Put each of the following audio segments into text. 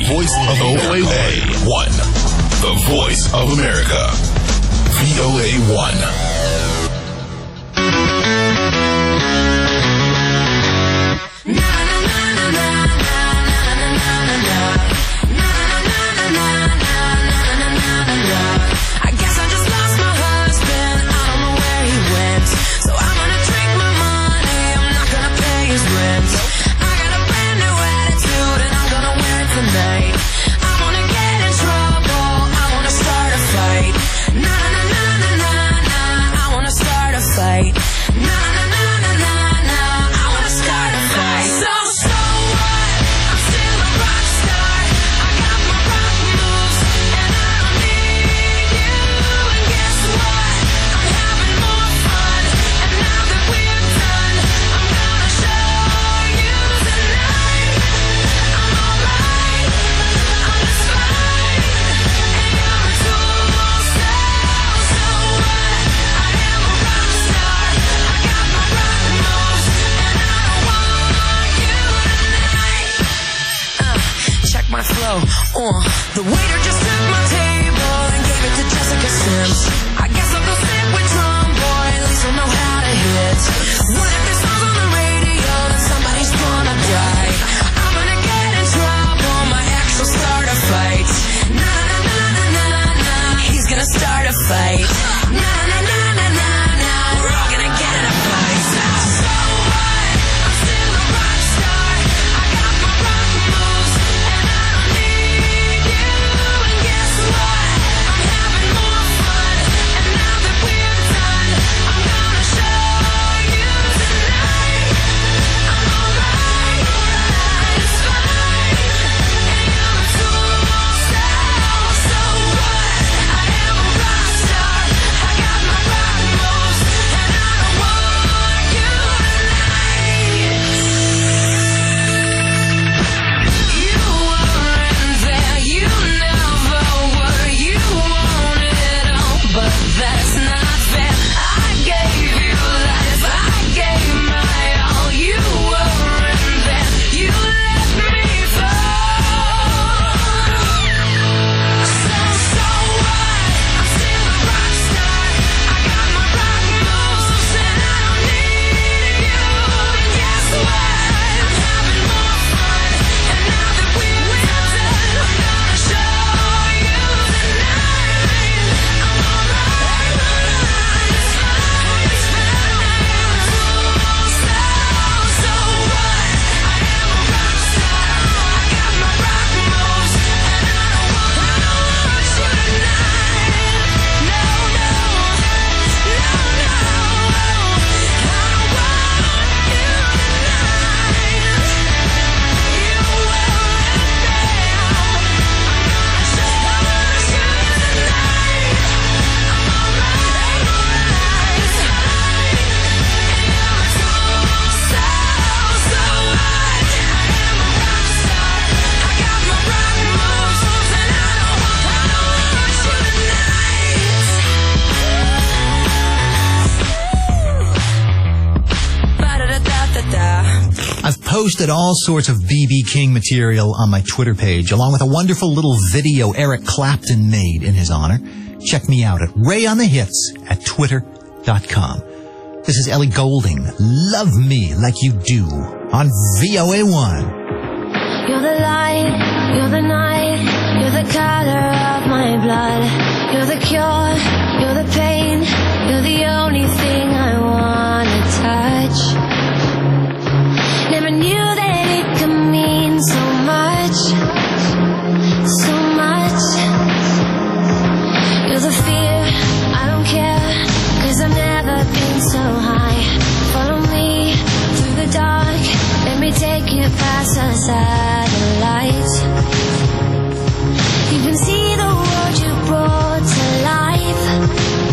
voice of VOA1. The voice of America. VOA1. The waiter just took my table and gave it to Jessica Sims. I guess I'll go sit with Drum Boy, at least I'll know how to hit. What if this song's on the radio, then somebody's gonna die? I'm gonna get in trouble, my ex will start a fight. Na na na na na na, he's gonna start a fight. Na na na na na na, we're all gonna get in a fight. So what? I'm still a rock star. I got my rock moves, and I don't need you. And guess what? I'm having more fun. And now that we're done, I'm gonna show you tonight. I'm alright, it's fine. And you're a tool, so what? I am a rock star. I got my rock moves, and I don't want you tonight. You weren't there, you never were. You wanted it all, but that's not fair. I gave you life, I gave my all. You weren't there, you let me fall. So what? I'm still a rock star. I got my rock moves, and I don't need you. And guess what? I'm having more fun. And now that we're done, I'm gonna show you tonight. I'm alright, it's fine, it's fine. So what? I am a rock star. I got my rock moves, and I don't want you tonight. No, no, no, no. I don't want you tonight. You weren't there. I'm gonna show you tonight. I'm alright, it's fine. And you're a tool, so what? I am a rock star. I got my rock moves, and I don't want you tonight. Ba-da-da-da-da-da. I've posted all sorts of B.B. King material on my Twitter page, along with a wonderful little video Eric Clapton made in his honor. Check me out at RayOnTheHits@Twitter.com. This is Ellie Goulding. Love Me Like You Do on VOA1. You're the light, you're the night, you're the color of my blood. You're the cure, you're the pain, you're the only thing I wanna touch. Never knew that it could mean so much, so much. You're the fear, I don't care, 'cause I've never been so high. Follow me through the dark, let me take you past the satellite. You can see the world you brought to life.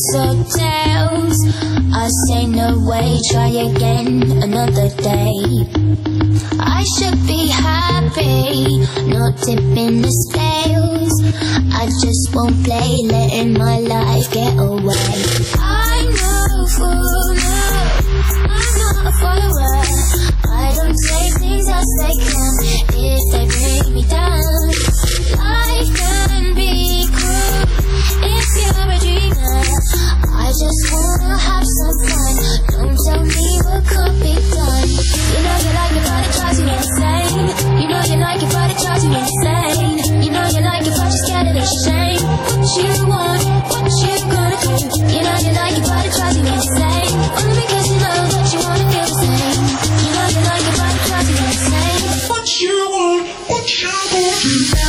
or tails. I say no way, try again another day. I should be happy, not tipping the scales. I just won't play, letting my life get away. I'm no fool, no, I'm not a follower. I don't say things as they come if they bring me down. Life can be cruel if you're a dreamer. I just wanna have some fun. Don't tell me what could be done. You know you like it, but it drives you insane. You know you like it, but it drives you insane. You know you like it, but you're scared of the shame. What you want, what you gonna do? You know you like it, but it drives you insane. Only because you know that you wanna feel the same. You know you like it, but it drives you insane. What you want, what you gonna do?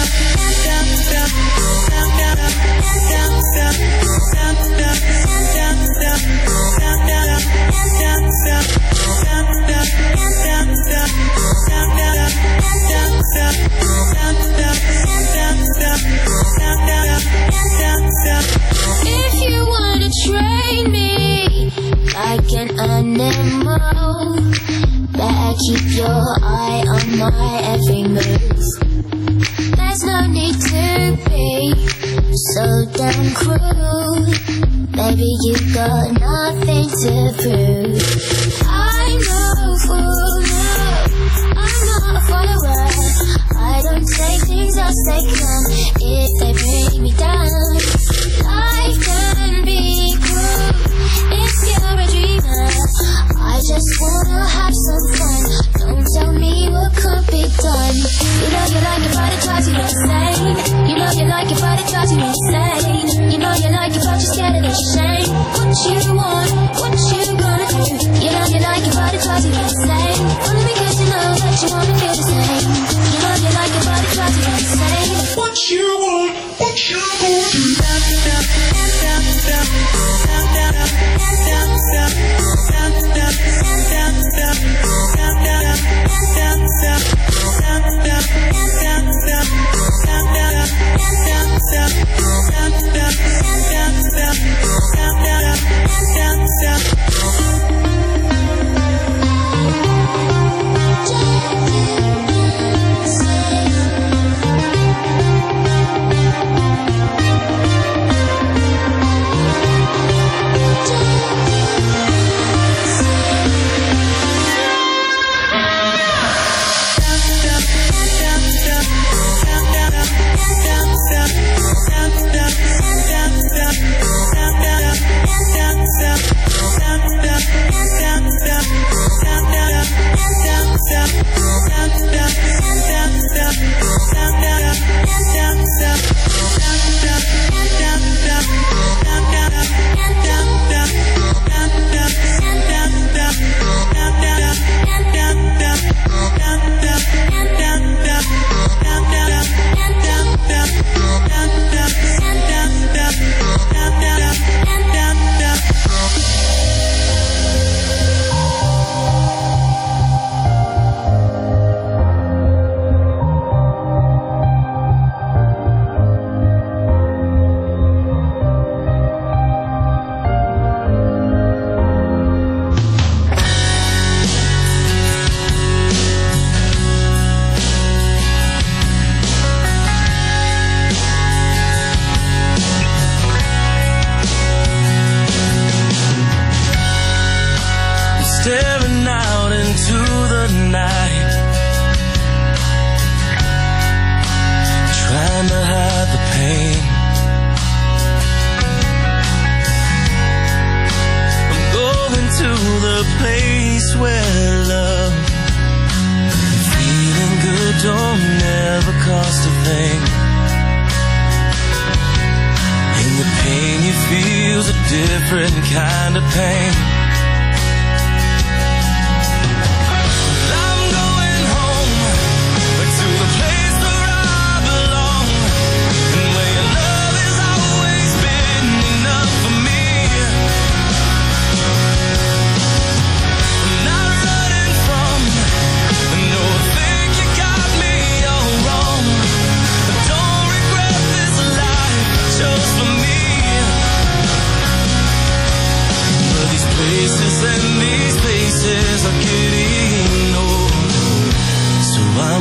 If you wanna train me like an animal, better keep your eye on my every move. There's no need to be so damn cruel. Baby, you got nothing to prove. I'm no fool, no, I'm not a follower. I don't take things as they come if they bring me down. Life can be cruel if you're a dreamer. I just wanna have some fun. Don't tell me what could be done. You know you like it, but it drives you insane. You know you like it, but it drives you insane. You know you like it, but you're scared of the shame. What you want, what you gonna do? You know you like it, but it drives you insane. Only because you know that you wanna feel the same. You know you like it, but it drives you insane. What you want, what you gonna do?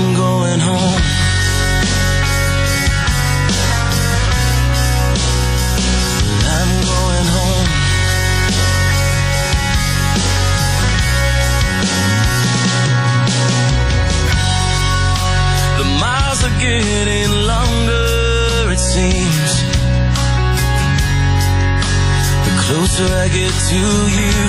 going home. I'm going home. The miles are getting longer, it seems. The closer I get to you.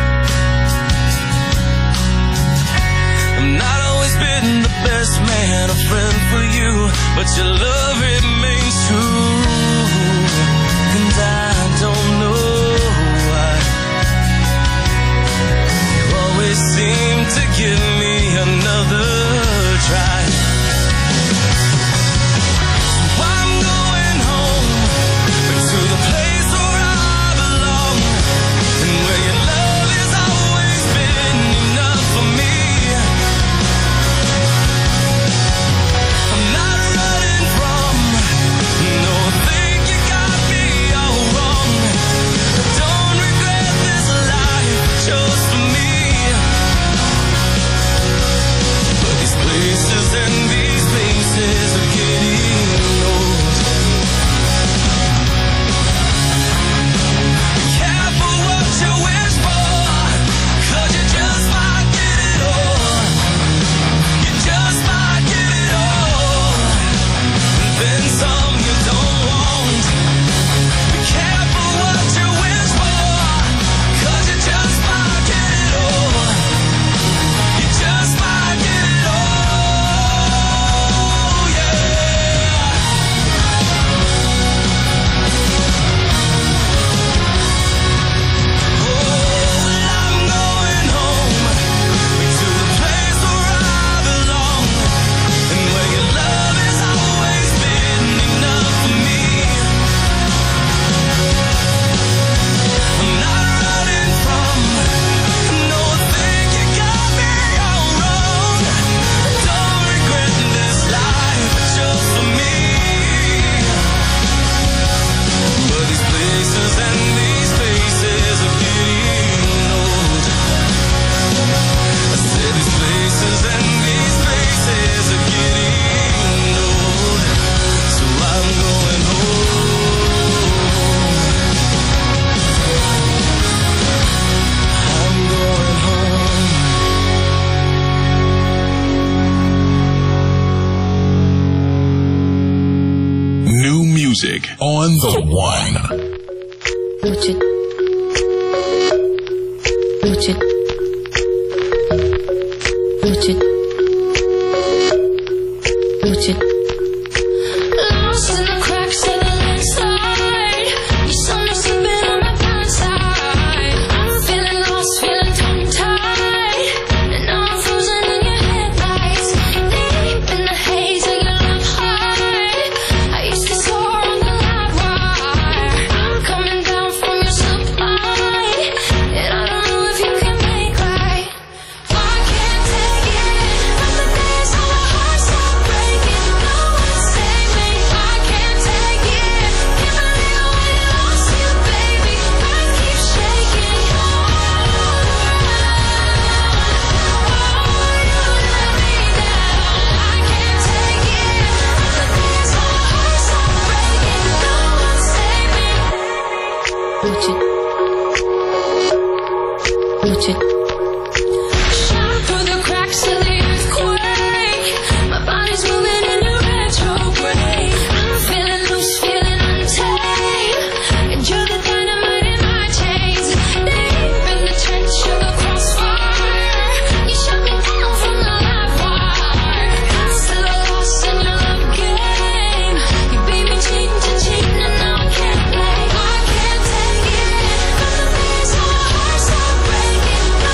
I've not always been the best man, a friend for you, but your love remains true. And I don't know why you always seem to give me another try. So I'm going home to the place where I belong, and where your love has always been enough for me. I'm not running from, no, I think you got me all wrong. Don't regret this life just for me. But these places and these places are getting old. Be careful what you wish for, 'cause you just might get it all. You just might get it all, and then some you don't want. Be careful what you wish for, 'cause you just might get it all. You just might get it all, yeah. Oh, I'm going home to the place where I belong, and where your love has always been enough for me. I'm not running from, no, I think you got me all wrong. Don't regret this life just for me. But these places and these places are getting old. I said these places and these places are getting old. So I'm going home. I'm going home. New music on the one. What you What you What you What you Lost in the cracks of the inside. You saw me slipping on my blind side. I'm feeling lost, feeling tongue-tied, and now I'm frozen in your headlights. Deep in the haze of your love heart, I used to soar on the live wire. I'm coming down from your supply, and I don't know if you can make right. I can't take it from the days how my heart stopped breaking. No one save me. I can't take it. Can't believe I lost you, baby. I keep shaking. Oh, you let me down. I can't take it from the days how my heart stopped breaking. No one save me. What you shot through the cracks of the earthquake. My body's moving in a retrograde. I'm feeling loose, feeling untamed, and you're the dynamite in my chains. Deep in the trench of the crossfire, you shut me down from the live wire. I'm still lost in your love game. You beat me cheating to cheating, and now I can't play. I can't take it from the days how my heart stopped breaking. No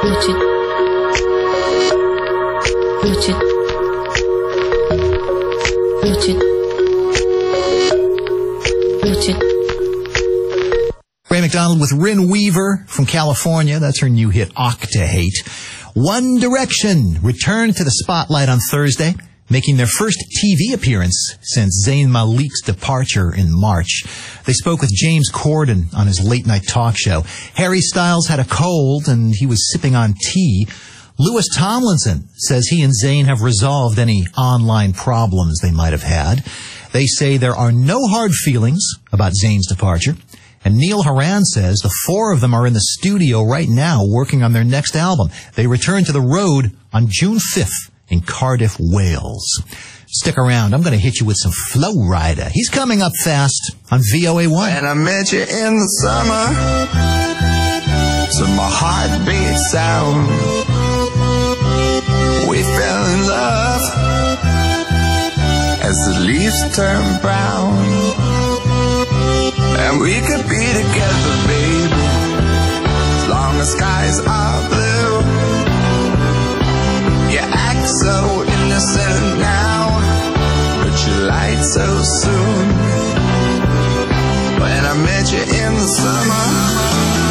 Ray McDonald with Rin Weaver from California. That's her new hit, Octahate. One Direction returned to the spotlight on Thursday, making their first TV appearance since Zayn Malik's departure in March. They spoke with James Corden on his late-night talk show. Harry Styles had a cold, and he was sipping on tea. Louis Tomlinson says he and Zayn have resolved any online problems they might have had. They say there are no hard feelings about Zayn's departure. And Neil Horan says the four of them are in the studio right now working on their next album. They return to the road on June 5th in Cardiff, Wales. Stick around. I'm going to hit you with some Flow Rider. He's coming up fast on VOA1. When I met you in the summer, to my heartbeat sound, we fell in love as the leaves turn brown. And we could be together, baby, as long as skies are blue. You act so innocent now, but you lied so soon. When I met you in the summer,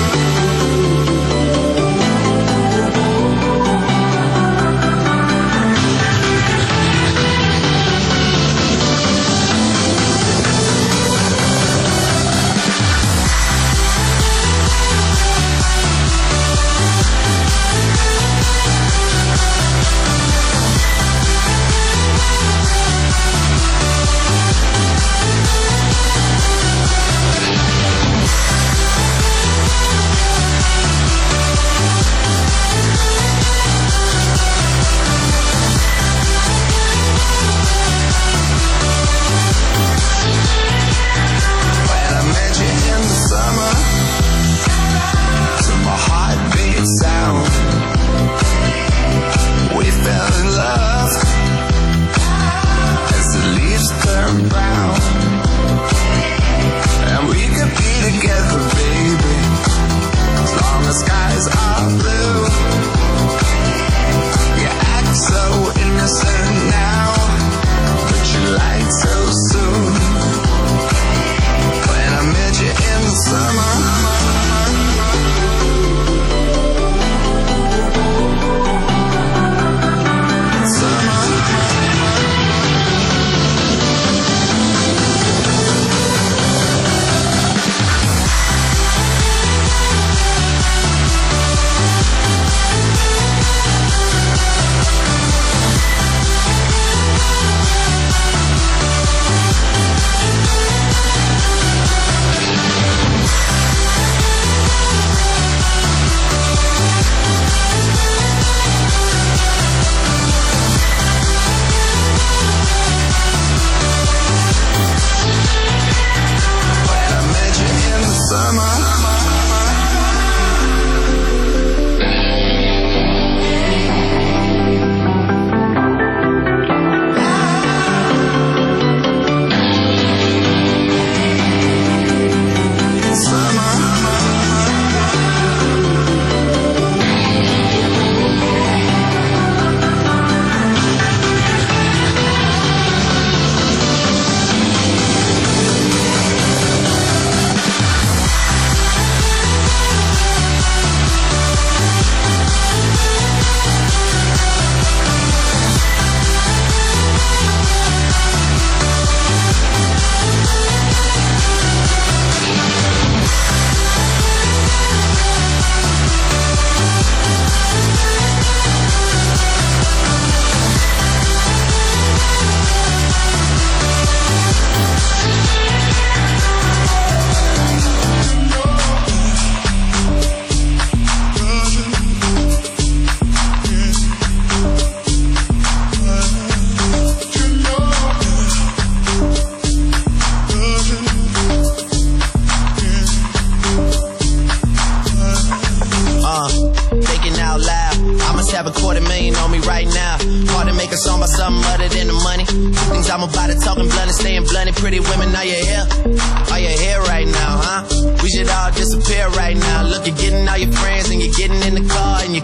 Pretty women, are you here? Are you here right now, huh? We should all disappear right now. Look, you're getting all your friends and you're getting in the car and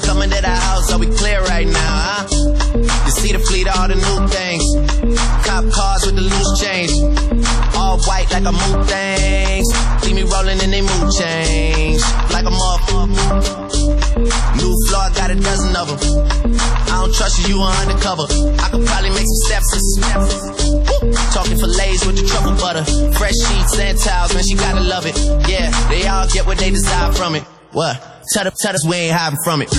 like I move things. See me rolling and they mood change. Like a motherfucker. New floor, I got a dozen of them. I don't trust you, you are undercover. I could probably make some steps. Talking fillets with the truffle butter. Fresh sheets and towels, man, she gotta love it. Yeah, they all get what they desire from it. What? Tell us we ain't hiding from it.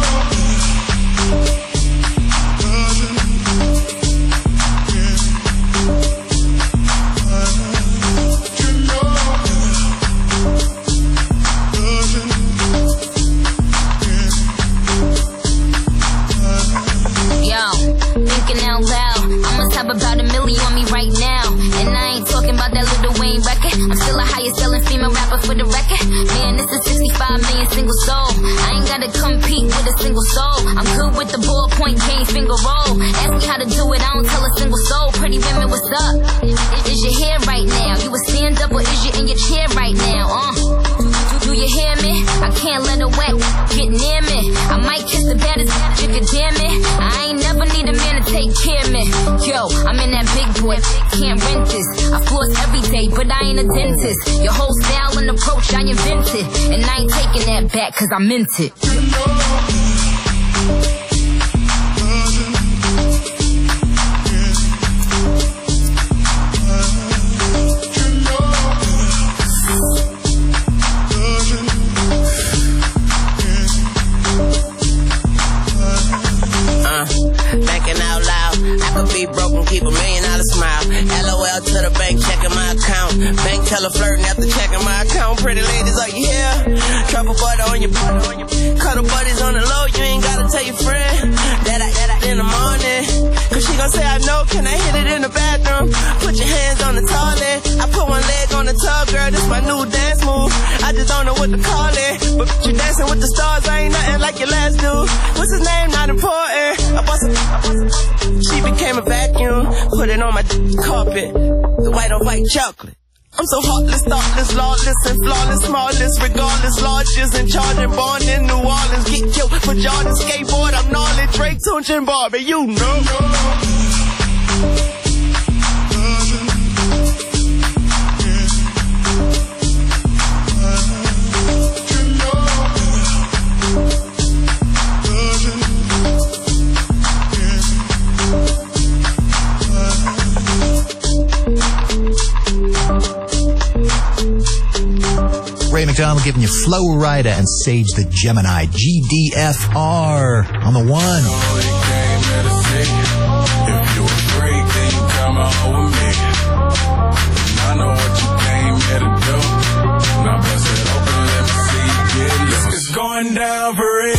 About $1 million on me right now, and I ain't talking about that Lil Wayne record. I'm still the highest selling female rapper for the record. Man, this is 65 million single soul. I ain't gotta compete with a single soul. I'm good with the ballpoint game, finger roll. Ask me how to do it, I don't tell a single soul. Pretty women, what's up? Is your hair right now? You a stand up or is you in your chair right now? Do you hear me? I can't let her wet get near me. I might kiss the baddest you could damn it. I ain't never need a man to take care of me. Yo, I'm in that big boy, can't rent this. I floss every day, but I ain't a dentist. Your whole style and approach I invented, and I ain't taking that back cause I meant it. Thinking out loud, I could be broke and keep $1 million smile. LOL to the bank, checking my account. Bank teller flirting after checking my account. Pretty ladies, are you here? Truffle butter on your cuddle buddies on the low. You ain't gotta tell your friend that I in the morning. Cause she gon' say I know, can I hit it in the bathroom? Put your hands on the toilet. I put one leg on the tub, girl, this my new dance move. I just don't know what to call it, but you dancing with the stars, I ain't nothing like your last dude. What's his name? Not important. She became a vacuum, put it on my carpet, the white on white chocolate. I'm so heartless, thoughtless, lawless, and flawless, smallest, regardless, largest, and charging, born in New Orleans, get killed for Jordan, skateboard, I'm gnarly, Drake, Tunch, and Barbie, you know. Ray McDonald giving you Flo Rida and Sage the Gemini. GDFR on the one. If you a freak, then you come on with me. I know what you came here to do. Now bust it open, let me see you get loose. It's going down for real.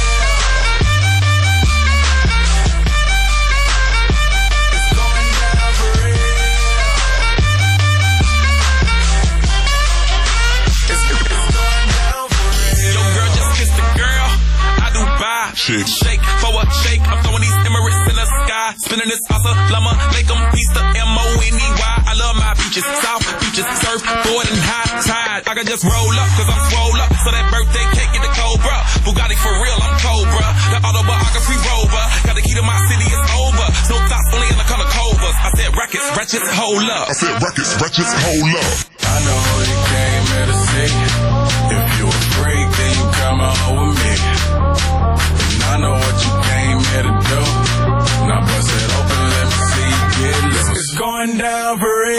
Shake for a shake, I'm throwing these Emirates in the sky. Spinning this salsa, llama, make them piece the M-O-N-E-Y. I love my beaches, south beaches, surfboard and high tide. I can just roll up, cause I'm swole up. So that birthday cake get the Cobra. Bugatti for real, I'm Cobra. The autobiography rover. Got the key to my city, it's over. No thoughts, only in the color Cobras. I said rackets, wretches, hold up. I said rackets, wretches, hold up. I know you came here to see. If you a freak, then you come on with me. I know what you came here to do. Now bust it open, let me see you get loose. It's going down for real.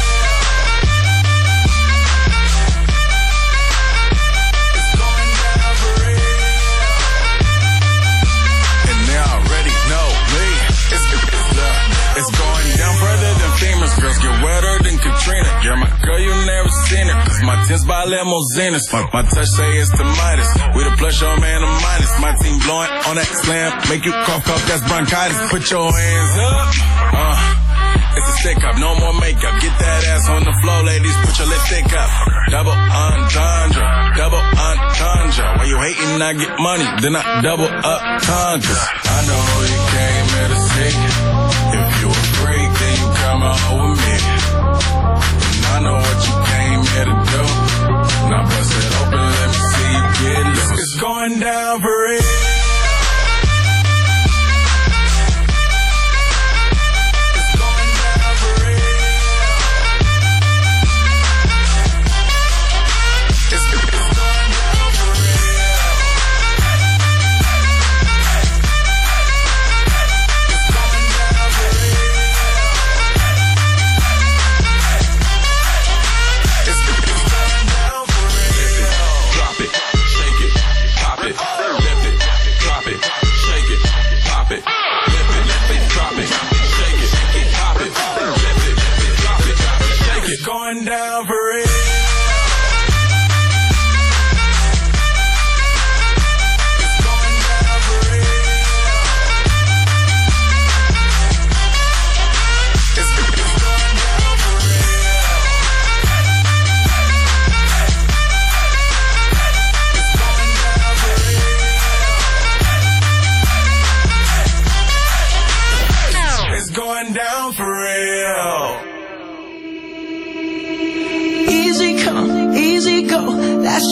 It's going down for real. And they already know me. It's going down further than famous girls. Get wetter than Katrina. You're my girl, you never seen it. Cause my tints by limousines. My touch say it's the Midas. We the plus, your man, a minus. My team blowing on that slam. Make you cough, that's bronchitis. Put your hands up. It's a stick up, no more makeup. Get that ass on the floor, ladies. Put your lipstick up. Double entendre. Double entendre. When you hating, I get money. Then I double up conquer. I know you came here to see. If you a freak, then you come on with me. And I know what you came here to do. Now bust it open, let me see you get loose. It's going down for real. It's going down for real.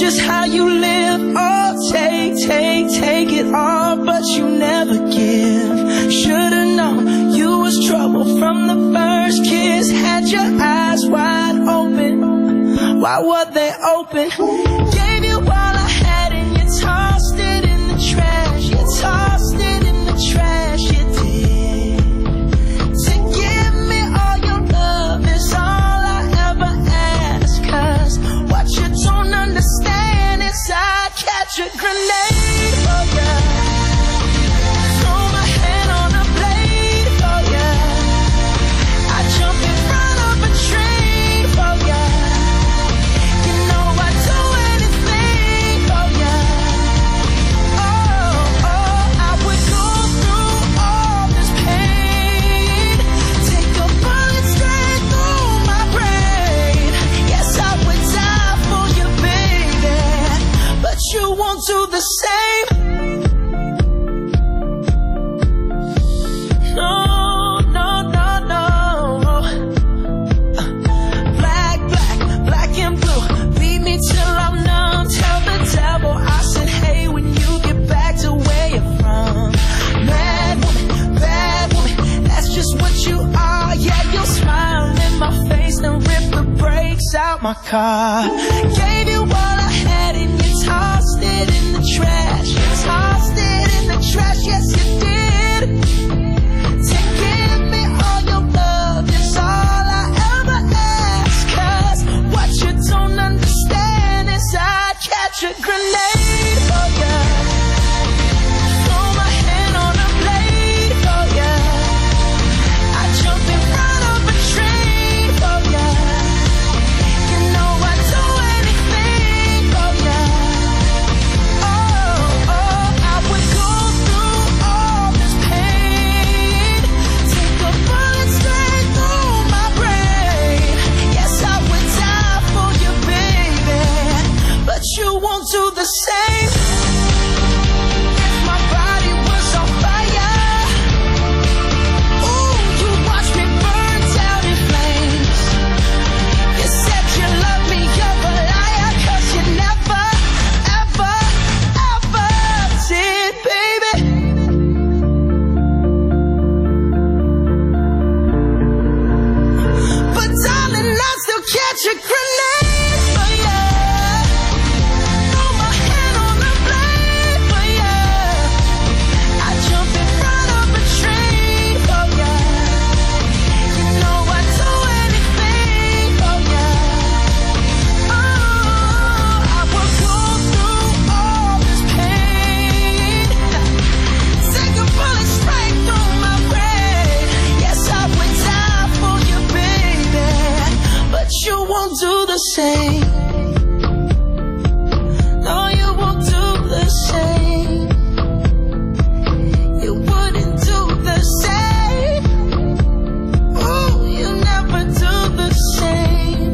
just how you live. Oh, take it all, but you never give. Should've known you was trouble from the first kiss. Had your eyes wide open. Why were they open? Gave you all I had and you tossed it in the trash. You tossed it in the trash, you did. To give me all your love is all I ever ask. 'Cause what you don't understand is I'd catch a grenade for ya. Throw my hand on a blade for ya. I'd jump in front of a train for ya. You know I'd do anything for ya. Oh, I would go through all this pain. Take a bullet straight through my brain. Yes, I would die for you, baby. But you won't do the same. No. Black and blue. Beat me till I'm numb. Tell the devil I said, hey, when you get back to where you're from. Bad woman, that's just what you are. Yeah, you'll smile in my face, then rip the brakes out my car. Gave you all I had and you tossed it in the trash. You tossed it in the trash, yes you did. To give me all your love is all I ever ask. 'Cause what you don't understand is I'd catch a grenade for ya. Throw my hand on a blade for ya. I'd jump in front of a train for ya. You know I'd do anything for ya. Oh, I would go through all this pain. Take a bullet straight through my brain. Yes, I would die for you, baby. But you won't do the same. If my body was on fire, ooh, you watch me burn down in flames. You said you love me, you're a liar. 'Cause you never, ever, ever did, baby. But darling, I'll still catch a grenade for ya. Throw my hand on the blade for ya. I jump in front of a train for ya. You know I'd do anything for ya. Oh, I would go through all this pain. Take a bullet straight through my brain. Yes, I would die for you, baby. But you won't do the same. No, you won't do the same. You wouldn't do the same. Ooh, you never do the same.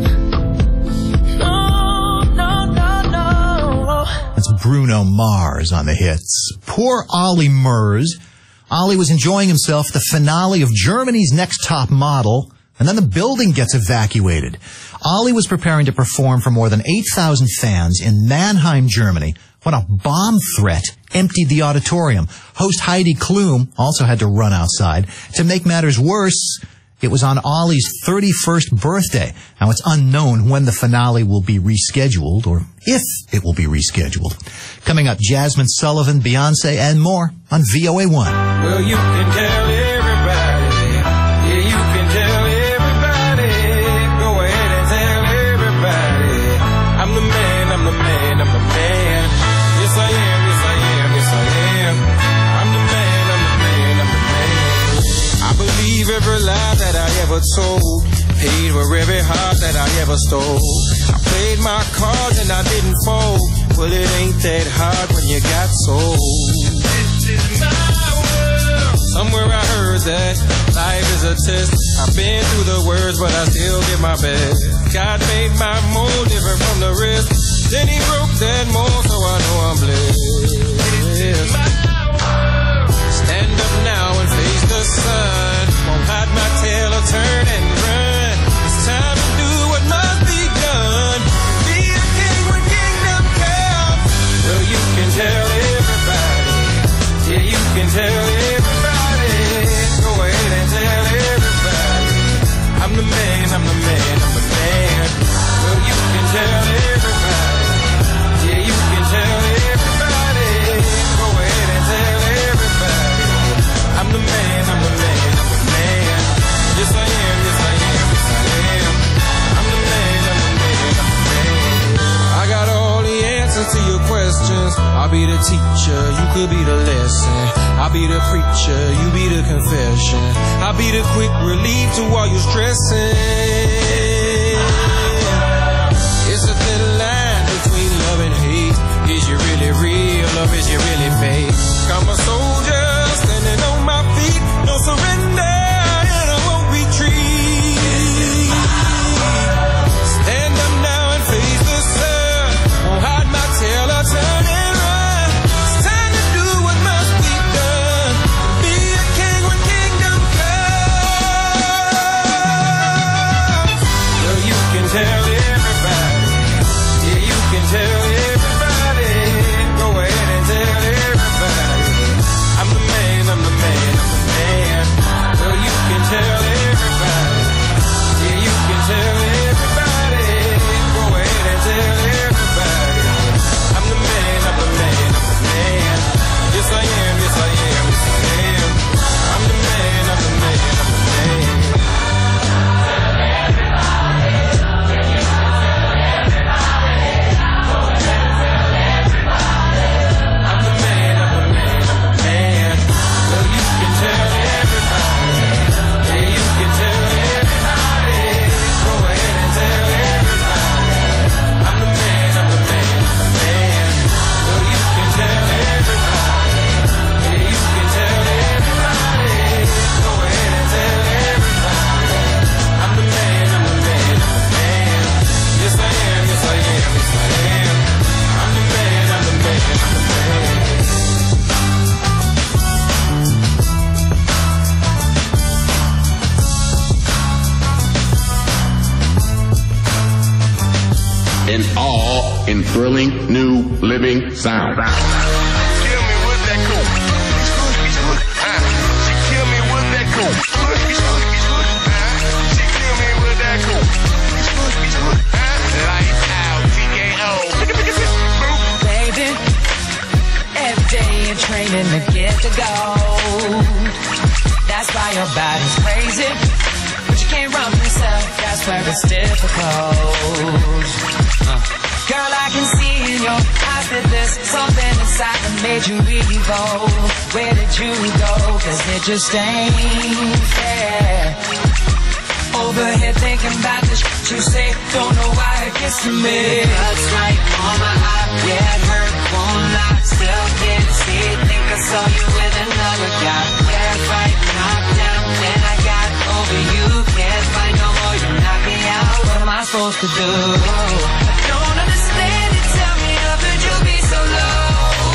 No. That's Bruno Mars on the hits. Poor Ollie Murs. Ollie was enjoying himself at the finale of Germany's Next Top Model, and then the building gets evacuated. Ollie was preparing to perform for more than 8,000 fans in Mannheim, Germany, when a bomb threat emptied the auditorium. Host Heidi Klum also had to run outside. To make matters worse, it was on Ollie's 31st birthday. Now, it's unknown when the finale will be rescheduled, or if it will be rescheduled. Coming up, Jasmine Sullivan, Beyonce, and more on VOA1. Well, you can tell everybody. Yeah, you can tell everybody. Go ahead and tell everybody. I'm the man, I'm the man, I'm the man. Yes, I am, yes, I am, yes, I am. I'm the man, I'm the man, I'm the man. I believe every lie that I ever told. Paid for every heart that I ever stole. I played my cards and I didn't fold. Well, it ain't that hard when you got sold. This is my world. Somewhere I heard that life is a test. I've been through the worst, but I still give my best. God made my mold different from the rest. Then he broke that mold, so I know I'm blessed. This is my world. Stand up now and face the sun. Won't hide my tail or turn and run. It's time to do what must be done. Be a king when kingdom comes. questions. I'll be the teacher, you could be the lesson. I'll be the preacher, you be the confession. I'll be the quick relief to all your stressing. It's a thin line between love and hate. Is you really real or is you really fake? I'm a soldier standing on my feet. No surrender and I won't retreat. Stand up now and face the sun. Won't hide my tail or turn and run. It's time to do what must be done. Be a king when kingdom comes. So you can tell everybody. Yeah, you can tell everybody. Go ahead and tell everybody. I'm the man, I'm the man, I'm the man. So you can tell everybody. Yeah, you can tell everybody. Go ahead and tell everybody. I'm the man, I'm the man, I'm the man. Yes I am, yes I am, yes I am. I'm the man, I'm the man, I'm the man. I'm the man, I'm the man, I'm the man. So you can tell everybody. Yeah, you can tell everybody. Go ahead and tell everybody. I'm the man, I'm the man, I'm the man. So you can tell everybody. Yeah, you can tell everybody. Go ahead and tell everybody. I'm the man, I'm the man, I'm the man. Yes I am, yes I am, yes I am. I'm the man, I'm the man, I'm the man. In awe, in thrilling, new, living sound. Kill me with that cool. She kill me with that cool. She kill me with that cool. Lights out, TKO. Baby, every day you're training to get the gold. That's why your body's crazy, but you can't run yourself. That's where it's difficult. Girl, I can see in your eyes that there's something inside that made you evolve. Where did you go? 'Cause it just ain't fair. Over here thinking about the shit you say. Don't know why it gets to me. Cuts right on my eye. Yeah, it hurt, won't lie. Still can't see it. Think I saw you with another guy. Yeah, right, knocked down. Then I got over you. Can't find no more. You knock me out. What am I supposed to do? I don't understand it. Tell me how could you be so low?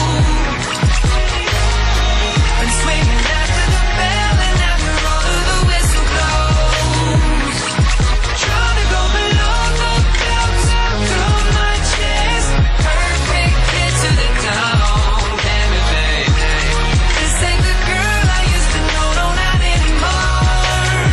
Been swinging after the bell and after all of the whistle blows. Trying to go below the belt through my chest. Perfect hit to the dome. Damn it, baby. This ain't the girl I used to know. No, not anymore.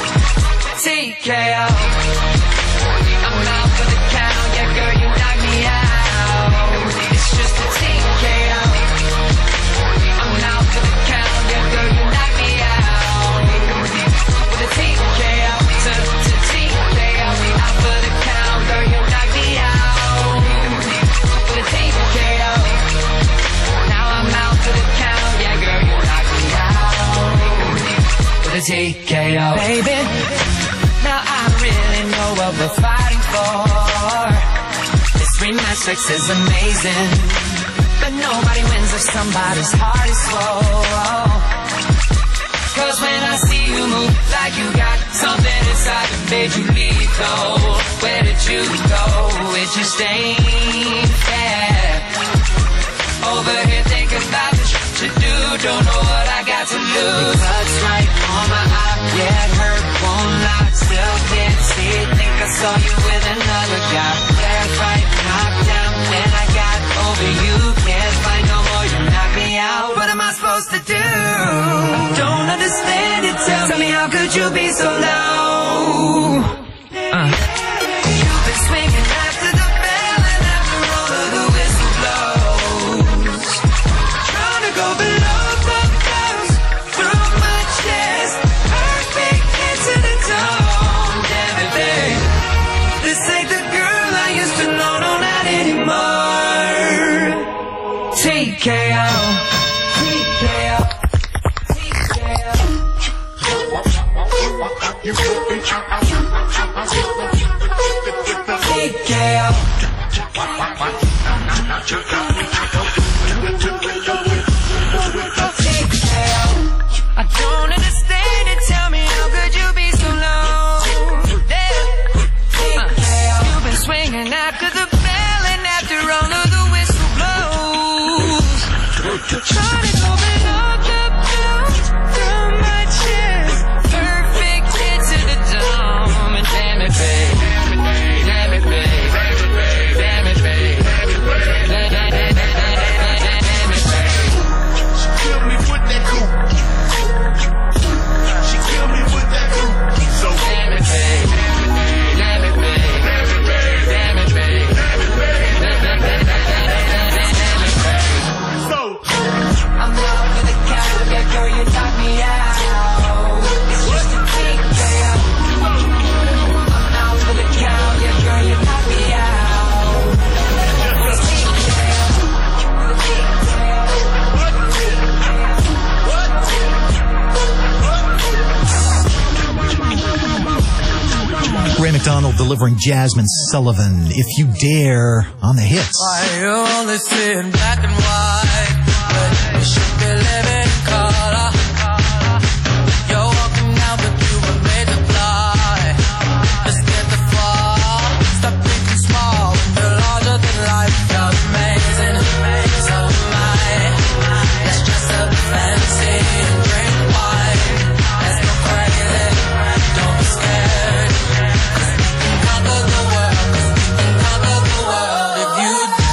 TKO. I'm out for the count. Yeah, girl, you knock me out. It's just a TKO. I'm out for the count. Yeah, girl, you knock me out. With a TKO to TKO. Out for the count. Girl, you knock me out. With a TKO. Now I'm out for the count. Yeah, girl, you knock me out. With a TKO. Baby, now I really know what we're fighting for. This rematch sex is amazing, but nobody wins if somebody's heart is full. 'Cause when I see you move like you got something inside that made you lethal. Where did you go? It just ain't fair. Over here thinking about the shit you do. Don't know what I got to lose. It cuts right on my eye. Yeah, it hurt, won't lie. Still can't see it. Think I saw you with another guy. Yeah, right, knocked down. Then I got over you. Can't find no more. You knock me out. What am I supposed to do? I don't understand it. Tell me how could you be so low? You've been swinging after the bell and after all of the whistle blows. Trying to go below the belt through my chest. Perfect hit to the dome. Damn it, babe. This ain't the girl I used to know. No, not anymore. TKO. I don't understand it. Tell me how could you be so low? You've been swinging after the bell and after all of the whistle blows. Trying to go below the belt from my chest. Perfect hit to the dome. And damn it, babe. Damn it, babe. Damn it, babe. Damn it, babe. She killed me with that coupe. She killed me with that coupe. So damn it, babe. Damn it, babe. Damn it, babe. so I'm out with the count, yeah, girl, you knock me out. It's just a TKO. I'm out with the count, yeah, girl, you knock me out. It's Ray McDonald delivering Jasmine Sullivan, If You Dare, on the hits. I only see in black and white, but you should be living in color. You're walking out, but you were made to fly. Let's get the fall. Stop thinking small when you're larger than life. You're amazing, so am I. Let's dress up fancy and drink wine. Let's go crazy, don't be scared. 'Cause we can conquer the world. 'Cause we can conquer the world if you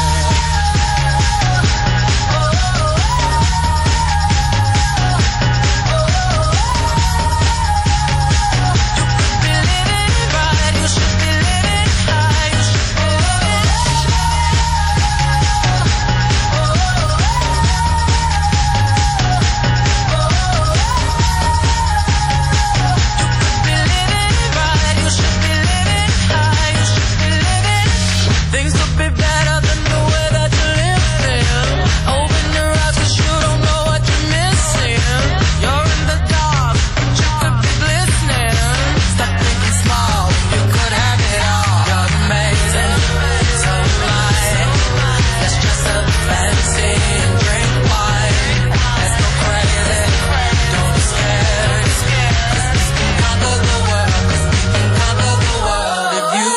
things could be better than the way that you live in. Open your eyes 'cause you don't know what you're missing. You're in the dark, but you could be glistening. Stop thinking small, you could have it all. You're amazing, so am I. Let's dress up fancy and drink wine. Let's go crazy, don't be scared. 'Cause we can conquer the world. 'Cause we can conquer the world if you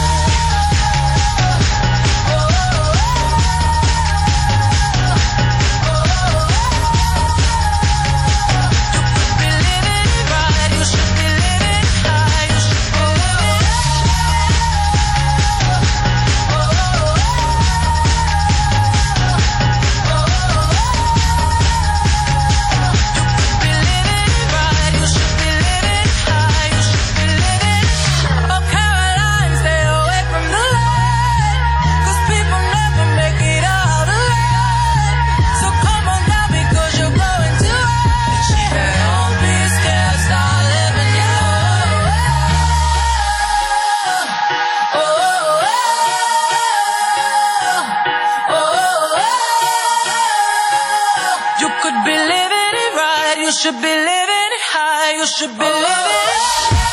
should be living it high, you should be living it.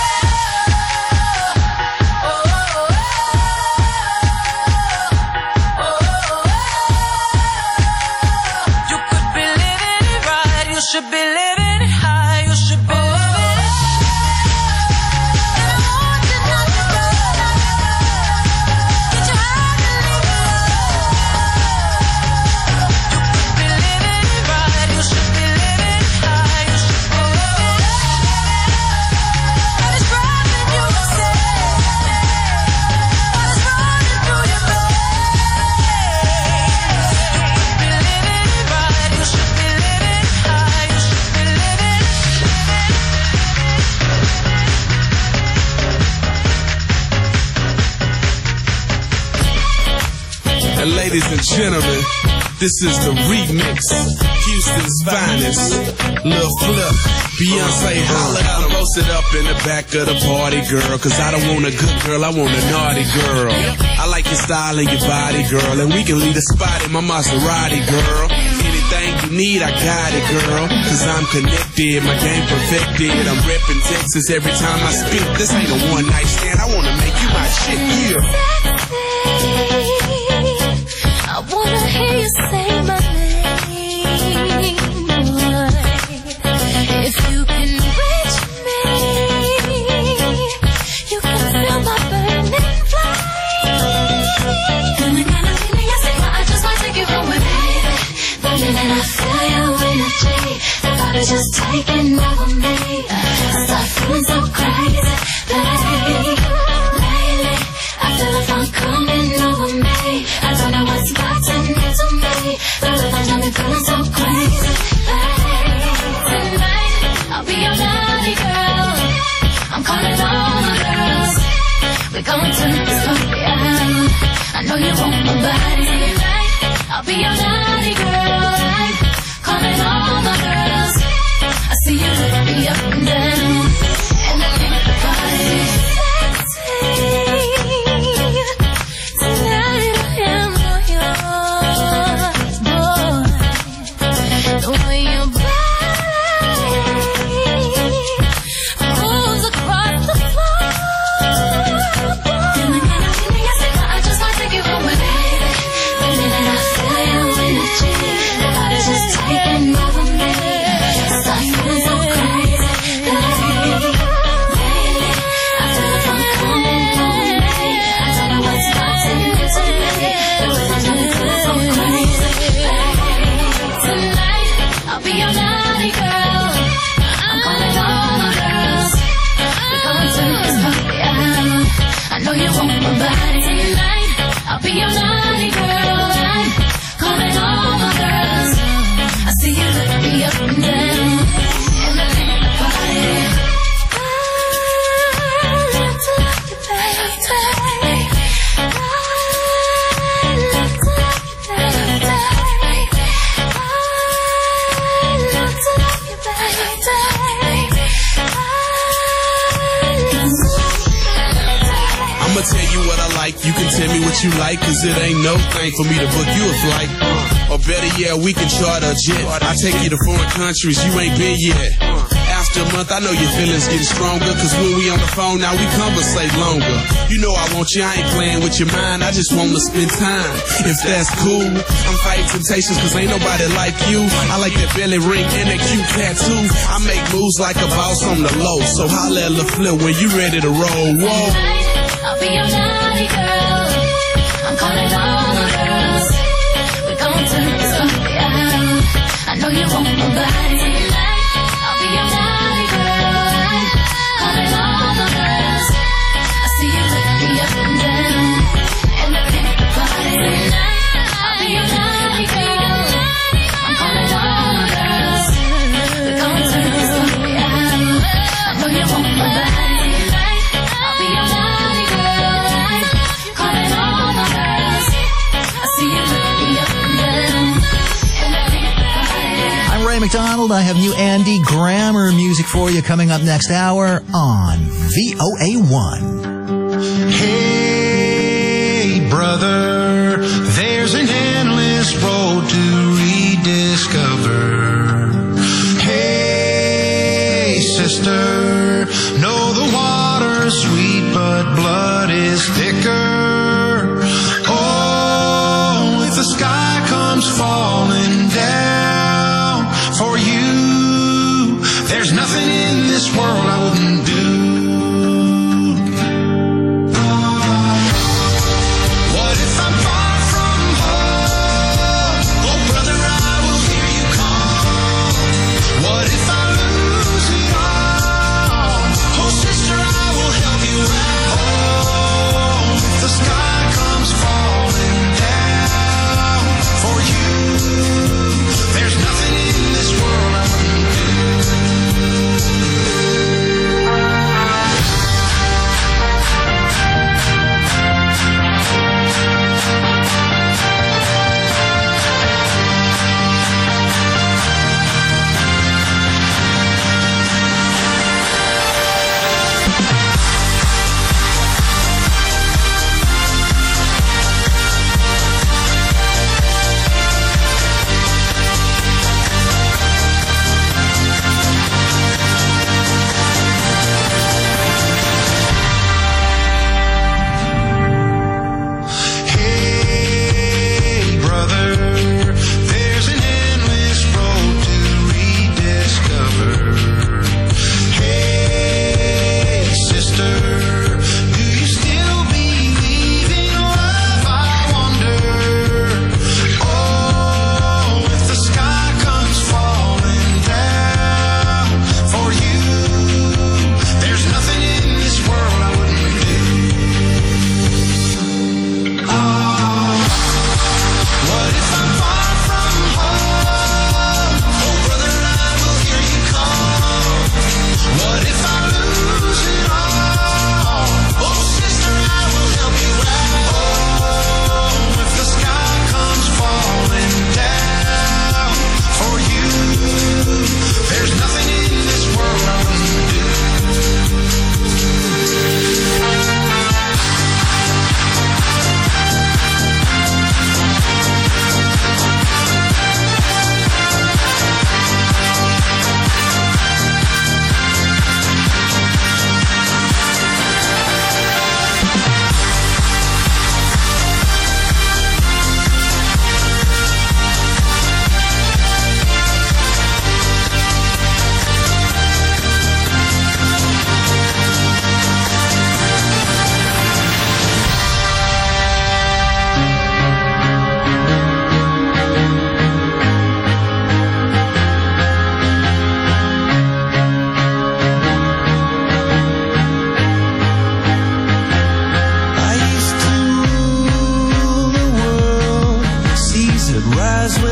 You could be living it right, you should be living it high, you should be living it. And I want you not to go. Get your heart and leave it alone. You could be living it right, you should be living it high, you should be living it. And it's driving you insane. What is running through your veins? You could be living it right, you should be living it high, you should be living it. And ladies and gentlemen, this is the remix. Houston's finest. Lil Flip, Beyonce holla. I'm roasted up in the back of the party, girl. Cause I don't want a good girl, I want a naughty girl. I like your style and your body, girl. And we can leave the spot in my Maserati, girl. Anything you need, I got it, girl. Cause I'm connected, my game perfected. I'm reppin' Texas every time I speak. This ain't a one night stand, I wanna make you my shit, yeah. I wanna hear you say my name. If you can reach me, you can feel my burning flame. And the kind of feeling I say, I just might take you home with me. The minute I feel your energy, the vibe is just taking over me. I start feeling so crazy, baby. Lately, I feel the fun coming over me. I don't know what's gotten into me. The rhythm got me feeling so crazy, baby. Tonight, I'll be your naughty girl. I'm calling all the girls. We're going to this party out. I know you want my body. Tonight, I'll be your naughty girl. I'm calling all the girls. I see you lift me up and down. And I think the party sexy. Tonight I am all yours, boy. The way your body moves across the floor. And the kind of feeling I say, I just might take you home with me. The minute I feel your energy, the body's just taking over me. I start feeling so crazy, baby. Lately, I feel the fun coming over me. I don't know what's gotten into me. The rhythm got me feeling so crazy, baby. Tonight, I'll be your naughty girl. I'm calling all the girls. We're going to this party out. I know you want my body. Tonight, I'll be your naughty girl. I'm calling all the girls. I see you lift me up and down. And I think the party. I love to love you, baby. I love to love you, baby. I love to love you, baby. I'ma tell you what I like, you can tell me what you like. Cause it ain't no thing for me to book you a flight. Or better yet, we can charter a jet. I take you to foreign countries you ain't been yet. After a month, I know your feelings getting stronger. Cause when we on the phone now, we conversate longer. You know I want you, I ain't playing with your mind. I just wanna spend time, if that's cool. I'm fighting temptations cause ain't nobody like you. I like that belly ring and that cute tattoo. I make moves like a boss on the low. So holla at LaFleur when you ready to roll. Whoa. I'll be your naughty girl. I'm calling all the girls. We're going to this party out. I know you want my body. Tonight, I'll be your naughty girl. I'm calling all the girls. I see you lift me up and down. And I think the party. Tonight, I'll be your naughty girl. I'm calling all the girls. We're going to this party out. I know you want my body. Tonight, I'll be your naughty girl. I'm calling all the girls. I see you lift me up and down. And I think the party. I'm Ray McDonald. I have new Andy Grammer music for you coming up next hour on VOA1. Hey, brother, there's an endless road to rediscover. Hey, sister, know the water's sweet, but blood is thicker. Oh, if the sky comes falling down for you, there's nothing in this world I wouldn't do. What if I'm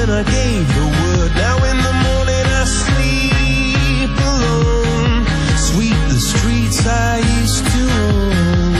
and I gave the word. Now in the morning I sleep alone. Sweep the streets I used to own.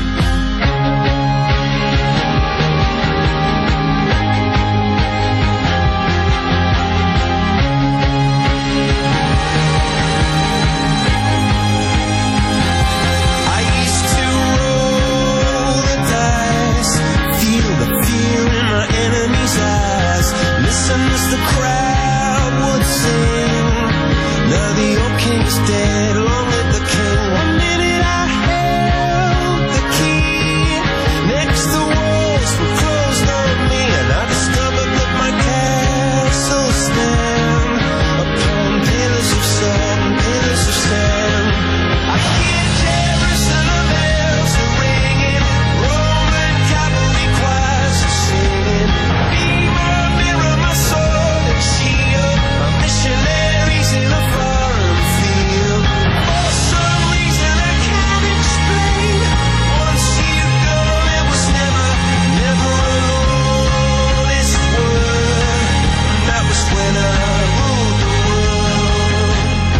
I used to roll the dice, feel the fear in my enemy's eyes. Listen as the crowd would sing. Now the old king's dead, long live the king. One minute I held the key. Next the walls were closed on me, and I discovered that my castle stand upon pillars of salt and pillars of sand. I hear Jerusalem bells are ringing, Roman cavalry choirs are singing. Mirror, mirror, my sword and shield, my missionaries in a foreign field. For some reason I can't explain, once you go it was never, never an honest word. That was when I ruled the world.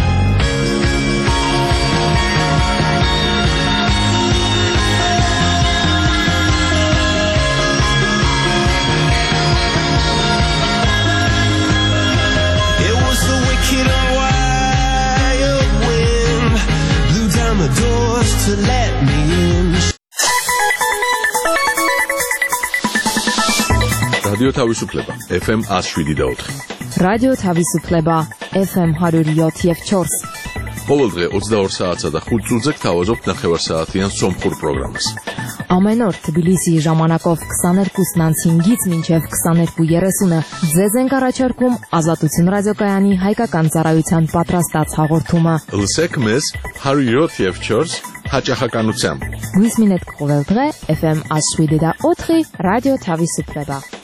It was the wicked and wild wind blew down the doors to let me in. რადიო თავისუფლება FM 107.4. რადიო თავისუფლება FM 107.4. ყოველდღე 22 საათსა და 5 წუთზე გთავაზობთ ნახევარსაათიან სომხურ პროგრამას. Ամեն օր Թբիլիսի ժամանակով 22:05-ից մինչև 22:30-ը ձեզ ենք առաջարկում Ազատություն ռադիոկայանի հայկական ծառայության պատրաստած հաղորդումը։ Լսեք մեզ 107.4 հաճախականությամբ։ Գույս մինետ կողել დღե FM 107.4 ռադիո თავისუფლება։